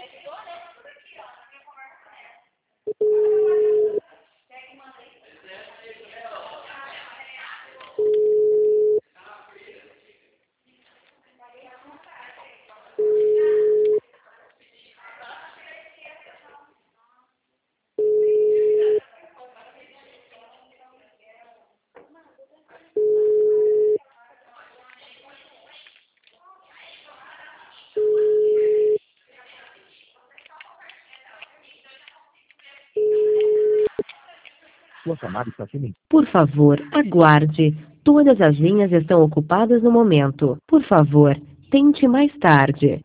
Sua chamada está sendo... Por favor, aguarde. Todas as linhas estão ocupadas no momento. Por favor, tente mais tarde.